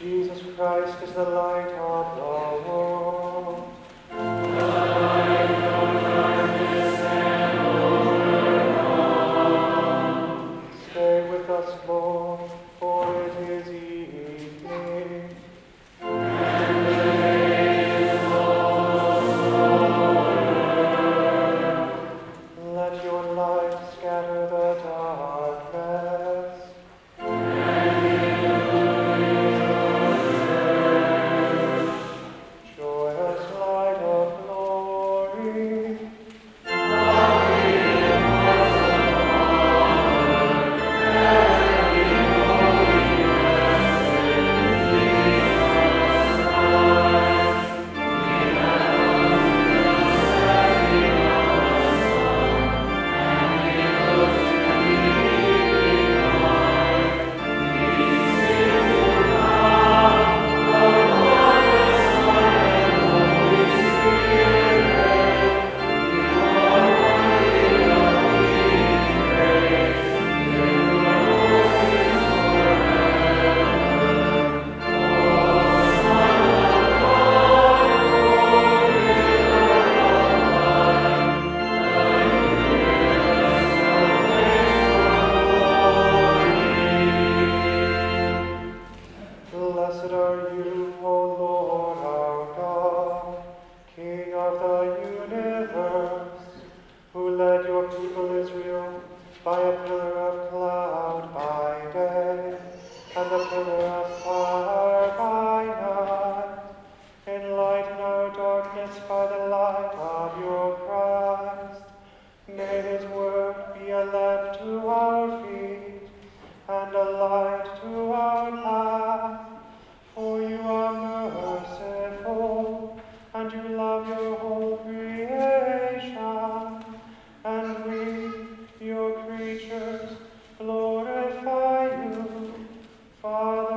Jesus Christ is the light of the world. Stay with us, Lord, for it is evening. Let your light scatter the darkness. Joyous light of glory. Blessed are you, O Lord our God, King of the universe, who led your people Israel by a pillar of cloud by day and a pillar of fire by night. Enlighten our darkness by the light of your Christ. May his word be a lamp to our feet and a light to our path. For you are merciful, and you love your whole creation, and we, your creatures, glorify you, Father,